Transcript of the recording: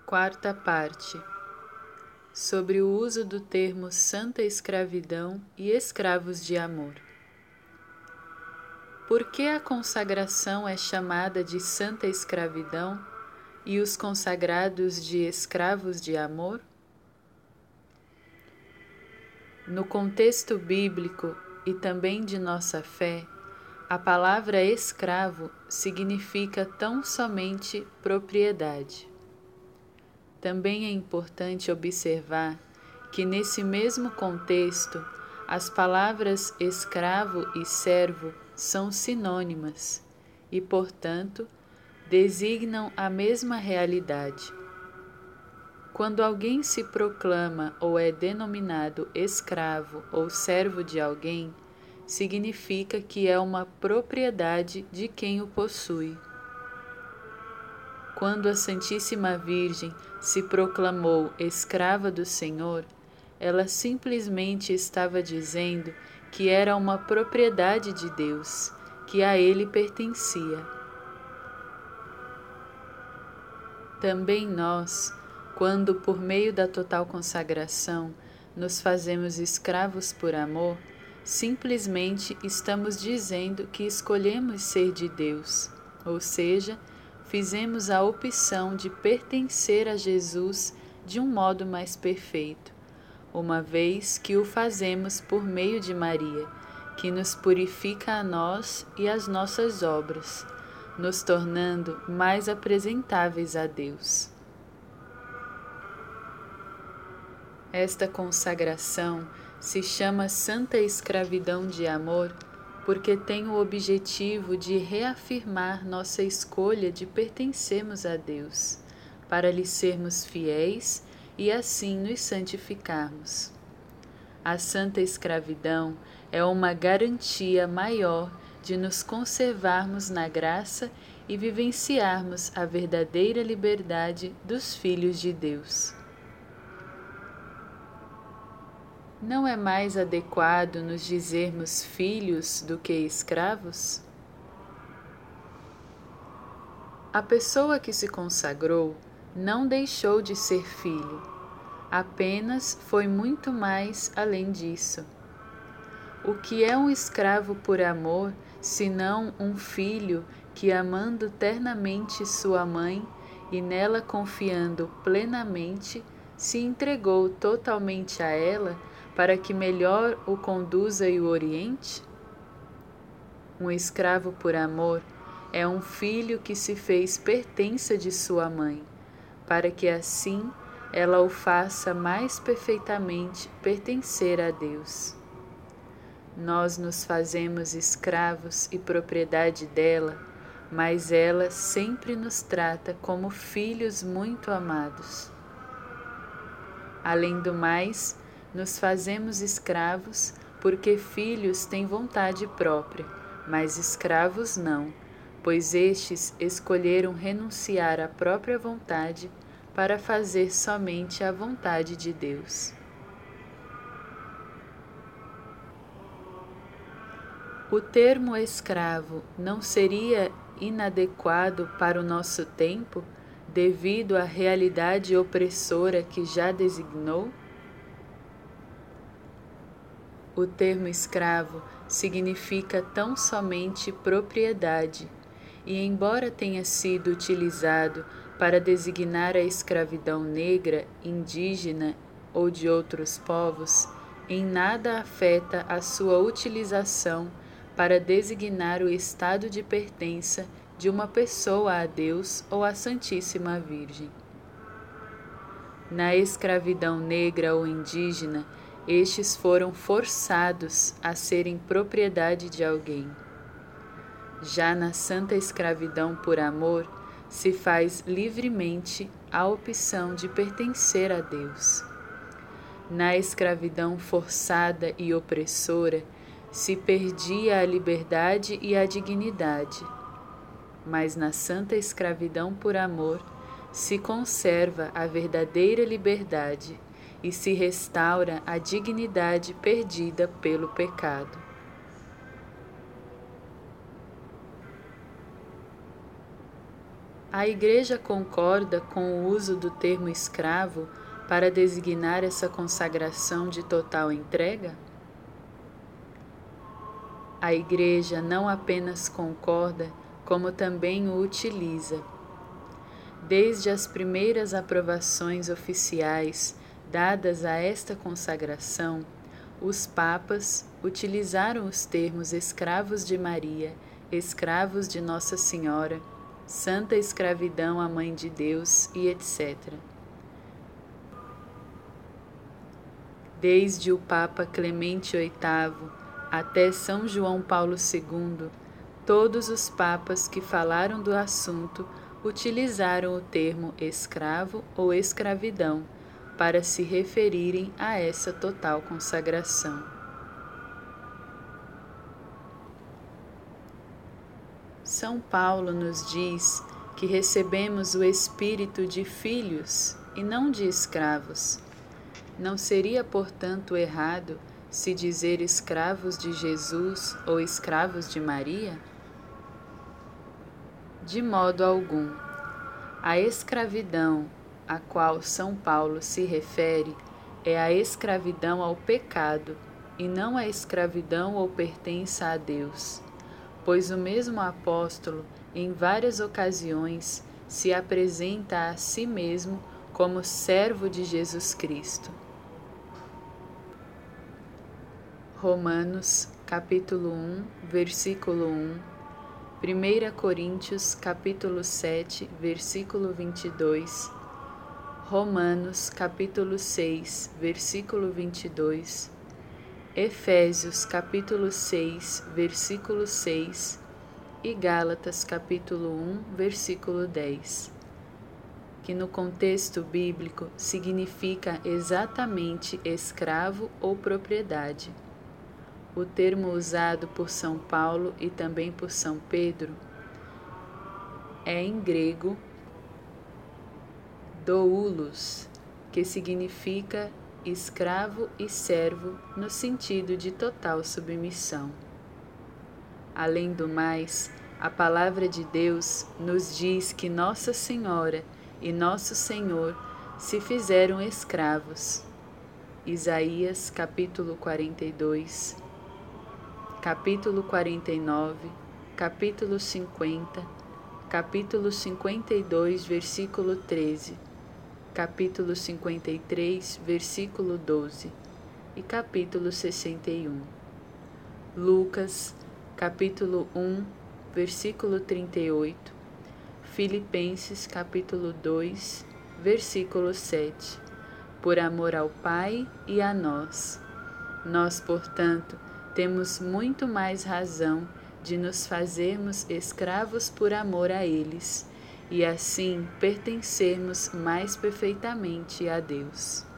Quarta parte. Sobre o uso do termo santa escravidão e escravos de amor. Por que a consagração é chamada de santa escravidão e os consagrados de escravos de amor? No contexto bíblico e também de nossa fé, a palavra escravo significa tão somente propriedade. Também é importante observar que, nesse mesmo contexto, as palavras escravo e servo são sinônimas e, portanto, designam a mesma realidade. Quando alguém se proclama ou é denominado escravo ou servo de alguém, significa que é uma propriedade de quem o possui. Quando a Santíssima Virgem se proclamou escrava do Senhor, ela simplesmente estava dizendo que era uma propriedade de Deus, que a Ele pertencia. Também nós, quando por meio da total consagração nos fazemos escravos por amor, simplesmente estamos dizendo que escolhemos ser de Deus, ou seja, fizemos a opção de pertencer a Jesus de um modo mais perfeito, uma vez que o fazemos por meio de Maria, que nos purifica a nós e as nossas obras, nos tornando mais apresentáveis a Deus. Esta consagração se chama Santa Escravidão de Amor porque tem o objetivo de reafirmar nossa escolha de pertencermos a Deus, para lhe sermos fiéis e assim nos santificarmos. A Santa Escravidão é uma garantia maior de nos conservarmos na graça e vivenciarmos a verdadeira liberdade dos filhos de Deus. Não é mais adequado nos dizermos filhos do que escravos? A pessoa que se consagrou não deixou de ser filho, apenas foi muito mais além disso. O que é um escravo por amor, senão um filho que, amando ternamente sua mãe e nela confiando plenamente, se entregou totalmente a ela para que melhor o conduza e o oriente? Um escravo por amor é um filho que se fez pertença de sua mãe, para que assim ela o faça mais perfeitamente pertencer a Deus. Nós nos fazemos escravos e propriedade dela, mas ela sempre nos trata como filhos muito amados. Além do mais, nos fazemos escravos porque filhos têm vontade própria, mas escravos não, pois estes escolheram renunciar à própria vontade para fazer somente a vontade de Deus. O termo escravo não seria inadequado para o nosso tempo, devido à realidade opressora que já designou? O termo escravo significa tão somente propriedade, e embora tenha sido utilizado para designar a escravidão negra, indígena ou de outros povos, em nada afeta a sua utilização para designar o estado de pertença de uma pessoa a Deus ou à Santíssima Virgem. Na escravidão negra ou indígena, estes foram forçados a serem propriedade de alguém. Já na santa escravidão por amor, se faz livremente a opção de pertencer a Deus. Na escravidão forçada e opressora, se perdia a liberdade e a dignidade. Mas na santa escravidão por amor, se conserva a verdadeira liberdade e se restaura a dignidade perdida pelo pecado. A Igreja concorda com o uso do termo escravo para designar essa consagração de total entrega? A Igreja não apenas concorda, como também o utiliza. Desde as primeiras aprovações oficiais dadas a esta consagração, os papas utilizaram os termos escravos de Maria, escravos de Nossa Senhora, Santa Escravidão à Mãe de Deus e etc. Desde o Papa Clemente VIII até São João Paulo II, todos os papas que falaram do assunto utilizaram o termo escravo ou escravidão para se referirem a essa total consagração. São Paulo nos diz que recebemos o espírito de filhos e não de escravos. Não seria, portanto, errado se dizer escravos de Jesus ou escravos de Maria? De modo algum. A escravidão a qual São Paulo se refere é a escravidão ao pecado e não a escravidão ou pertença a Deus, pois o mesmo apóstolo, em várias ocasiões, se apresenta a si mesmo como servo de Jesus Cristo. Romanos, capítulo 1, versículo 1, 1 Coríntios, capítulo 7, versículo 22, Romanos, capítulo 6, versículo 22, Efésios, capítulo 6, versículo 6 e Gálatas, capítulo 1, versículo 10, que no contexto bíblico significa exatamente escravo ou propriedade. O termo usado por São Paulo e também por São Pedro é em grego doulos, que significa escravo e servo no sentido de total submissão. Além do mais, a palavra de Deus nos diz que Nossa Senhora e Nosso Senhor se fizeram escravos. Isaías, capítulo 42, capítulo 49, capítulo 50, capítulo 52, versículo 13, capítulo 53, versículo 12 e capítulo 61. Lucas, capítulo 1, versículo 38, Filipenses, capítulo 2, versículo 7. Por amor ao Pai e a nós. Nós, portanto, temos muito mais razão de nos fazermos escravos por amor a eles, e assim pertencermos mais perfeitamente a Deus.